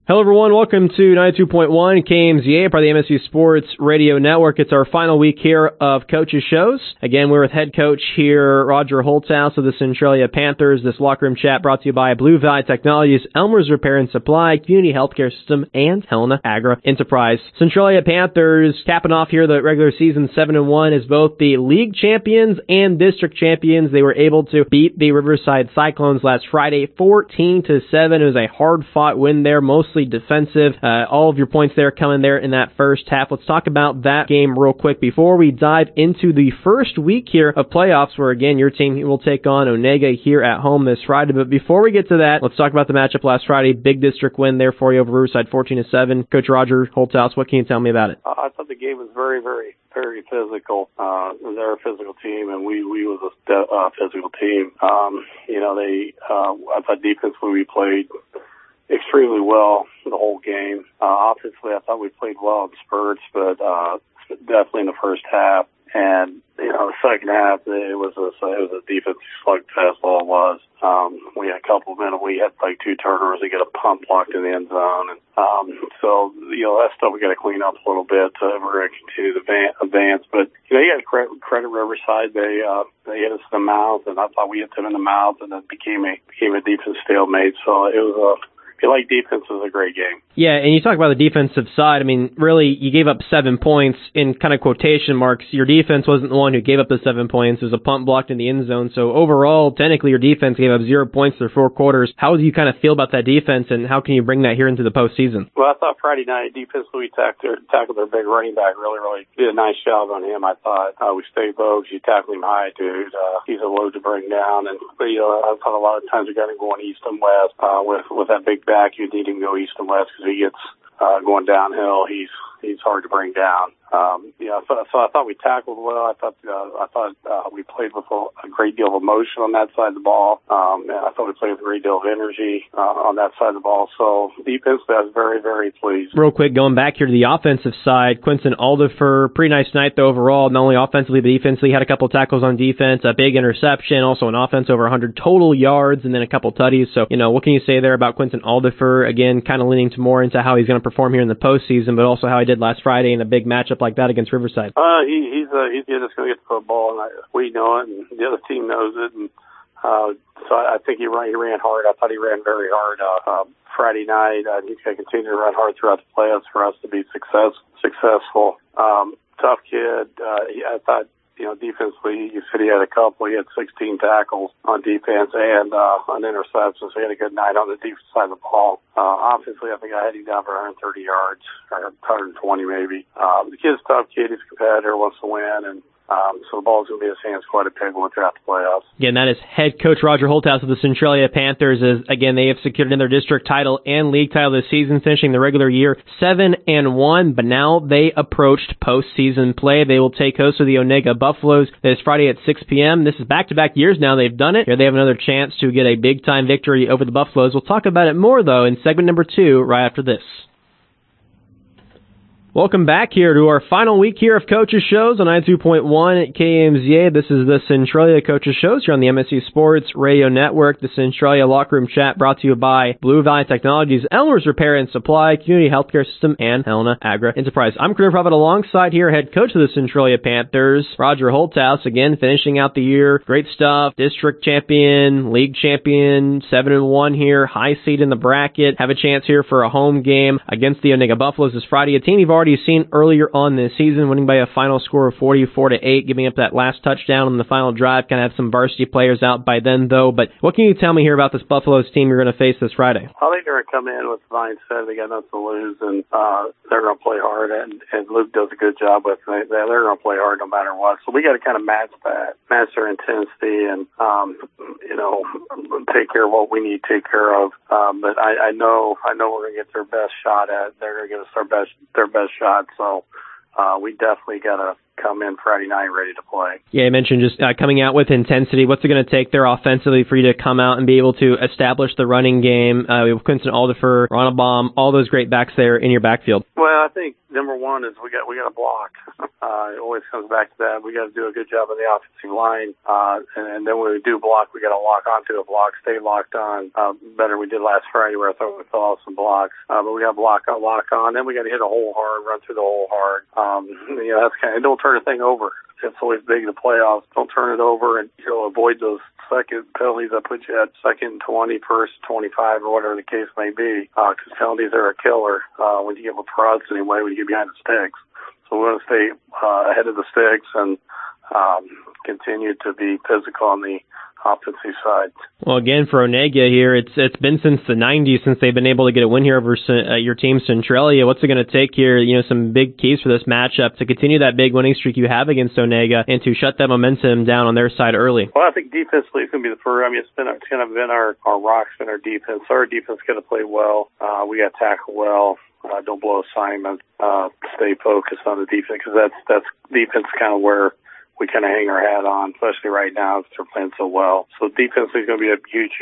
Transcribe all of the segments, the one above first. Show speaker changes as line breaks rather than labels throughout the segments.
Hello, everyone. Welcome to 92.1 KMZA, part of the MSU Sports Radio Network. It's our final week here of Coaches Shows. Again, we're with head coach here, Roger Holthouse of the Centralia Panthers. This locker room chat brought to you by Blue Valley Technologies, Elmer's Repair and Supply, Community Healthcare System, and Helena Agri Enterprise. Centralia Panthers capping off here the regular season 7-1 as both the league champions and district champions. They were able to beat the Riverside Cyclones last Friday 14-7. It was a hard-fought win there, mostly defensive. All of your points there coming there in that first half. Let's talk about that game real quick before we dive into the first week here of playoffs, where again your team will take on Onega here at home this Friday. But before we get to that, let's talk about the matchup last Friday. Big district win there for you over Riverside 14-7. Coach Roger Holthouse, what can you tell me about it?
I thought the game was very physical. They're a physical team, and we was a physical team. I thought defensively we played extremely well the whole game. Offensively, I thought we played well in spurts, but definitely in the first half. And the second half, it was a defensive slugfest. All it was. We had a couple of minutes. We had like 2 turnovers. We get a punt blocked in the end zone, and so that stuff we got to clean up a little bit. We're going to continue to advance, but you got to credit Riverside. They hit us in the mouth, and I thought we hit them in the mouth, and it became a defense stalemate. So it was if you like defense, it was a great game.
Yeah, and you talk about the defensive side. I mean, really, you gave up 7 points in kind of quotation marks. Your defense wasn't the one who gave up the 7 points. It was a punt blocked in the end zone. So overall, technically, your defense gave up 0 points through 4 quarters. How do you kind of feel about that defense, and how can you bring that here into the postseason?
Well, I thought Friday night defensively we tackled their big running back. Really did a nice job on him. I thought we stayed Bogues. You tackled him high, dude. He's a load to bring down. And I thought a lot of times we got him going east and west with that big back. You need him to go east and west because he gets going downhill. He's hard to bring down. So I thought we tackled well. I thought we played with a great deal of emotion on that side of the ball. And I thought we played with a great deal of energy on that side of the ball. So defensively, I was very, very pleased.
Real quick, going back here to the offensive side, Quinton Aldifer, pretty nice night though overall. Not only offensively, but defensively, had a couple tackles on defense, a big interception, also an offense over 100 total yards, and then a couple tutties. So, what can you say there about Quinton Aldifer? Again, kind of leaning more into how he's going to perform here in the postseason, but also how he did last Friday in a big matchup like that against Riverside.
He's just going to get the football, and we know it, and the other team knows it, and so I think he ran hard. I thought he ran very hard Friday night. He's going to continue to run hard throughout the playoffs for us to be successful. Tough kid. I thought, defensively, you said he had a couple. He had 16 tackles on defense and an interception, so he had a good night on the defense side of the ball. Offensively, I think I had him down for 130 yards, or 120 maybe. The kid's a tough kid. He's a competitor, wants to win, and so the ball's going to be in his hands quite a bit going throughout the playoffs.
Again, that is head coach Roger Holthouse of the Centralia Panthers. Again, they have secured another district title and league title this season, finishing the regular year 7-1, but now they approached postseason play. They will take host of the Onega Buffaloes this Friday at 6 p.m. This is back-to-back years now they've done it. Here they have another chance to get a big-time victory over the Buffaloes. We'll talk about it more, though, in segment number 2 right after this. Welcome back here to our final week here of Coaches Shows on 92.1 at KMZA. This is the Centralia Coaches Shows here on the MSU Sports Radio Network. The Centralia Locker Room Chat brought to you by Blue Valley Technologies, Elmer's Repair and Supply, Community Healthcare System, and Helena Agri Enterprise. I'm Career Prophet alongside here head coach of the Centralia Panthers, Roger Holthouse, again finishing out the year. Great stuff. District champion, league champion, 7-1 here, high seed in the bracket. Have a chance here for a home game against the Onega Buffaloes this Friday, a team you've already seen earlier on this season, winning by a final score of 44-8, giving up that last touchdown on the final drive. Kind of have some varsity players out by then, though. But what can you tell me here about this Buffaloes team you're going to face this Friday?
I think they're going to come in with the mindset they got nothing to lose, and they're going to play hard. And Luke does a good job with it. They're going to play hard no matter what. So we got to kind of match their intensity, and take care of what we need to take care of. But I know we're going to get their best shot at. They're going to give us their best shot. So we definitely got to come in Friday night ready to play. Yeah,
you mentioned just coming out with intensity. What's it going to take there offensively for you to come out and be able to establish the running game? We have Quinton Aldifer, Ronald Baum, all those great backs there in your backfield.
Well, I think number one is we got to block. It always comes back to that. We got to do a good job on the offensive line, and then when we do block, we got to lock onto a block, stay locked on. Better we did last Friday where I thought we fell off some blocks, but we got to lock on. Then we got to hit a hole hard, run through the hole hard. That's kind of, don't turn a thing over. It's always big in the playoffs. Don't turn it over, and you'll avoid those second penalties that put you at 2nd and 20, 1st, 25, or whatever the case may be. Because penalties are a killer when you get lacrosse anyway, when you get behind the sticks. So we want to stay ahead of the sticks and continue to be physical on the offensive side.
Well, again, for Onega here, it's been since the 90s since they've been able to get a win here over your team, Centralia. What's it going to take here? Some big keys for this matchup to continue that big winning streak you have against Onega and to shut that momentum down on their side early.
Well, I think defensively it's going to be the first. It's kind of been our rocks in our defense. Our defense is going to play well. We got to tackle well. Don't blow assignments. Stay focused on the defense because that's defense kind of where we kind of hang our hat on, especially right now because they're playing so well. So defense is going to be a huge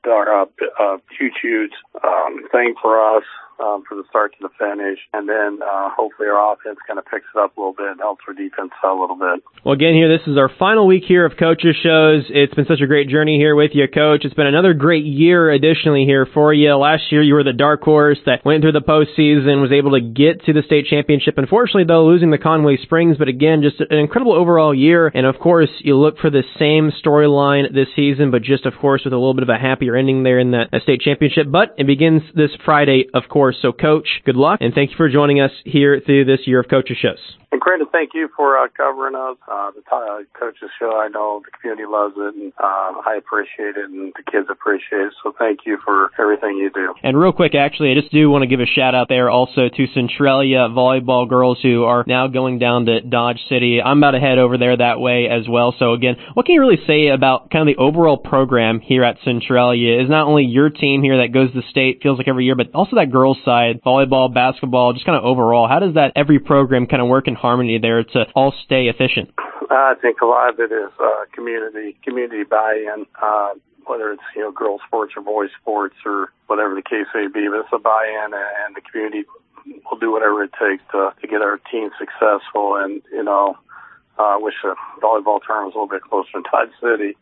thing for us for the start to the finish. And then hopefully our offense kind of picks it up a little bit and helps our defense out a little bit.
Well, again, here, this is our final week here of Coaches Shows. It's been such a great journey here with you, Coach. It's been another great year additionally here for you. Last year, you were the dark horse that went through the postseason, was able to get to the state championship. Unfortunately, though, losing the Conway Springs. But again, just an incredible overall year. And, of course, you look for the same storyline this season, but just, of course, with a little bit of a happier ending there in that state championship. But it begins this Friday, of course. So, Coach, good luck, and thank you for joining us here through this year of Coaches Shows.
And Brandon, thank you for covering us. The Coaches Show, I know the community loves it, and I appreciate it, and the kids appreciate it. So thank you for everything you do.
And real quick, actually, I just do want to give a shout-out there also to Centralia volleyball girls who are now going down to Dodge City. I'm about to head over there that way as well. So, again, what can you really say about kind of the overall program here at Centralia? Is not only your team here that goes to state, feels like every year, but also that girls' side, volleyball, basketball, just kind of overall. How does that every program kind of work in harmony there to all stay efficient?
I think a lot of it is community buy-in, whether it's girls sports or boys sports or whatever the case may be. But it's a buy-in, and the community will do whatever it takes to get our team successful. And I wish the volleyball tournament was a little bit closer in Dodge City.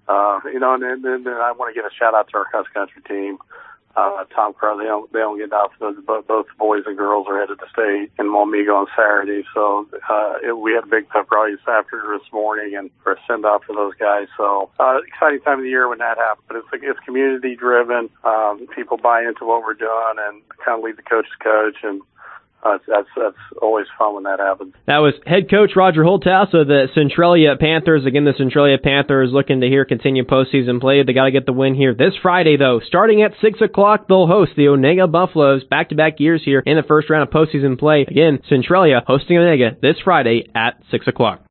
And then I want to give a shout out to our cross country team. Tom Crow, they don't get out. Both boys and girls are headed to state in Wamego on Saturday. So we had a big pep rally this morning and for a send off for those guys. So exciting time of the year when that happens. It's community driven. People buy into what we're doing and kind of lead the coach, and that's always fun when that happens.
That was head coach Roger Holthouse of the Centralia Panthers. Again, the Centralia Panthers looking to continue postseason play. They got to get the win here this Friday, though. Starting at 6 o'clock, they'll host the Onega Buffaloes back-to-back years here in the first round of postseason play. Again, Centralia hosting Onega this Friday at 6 o'clock.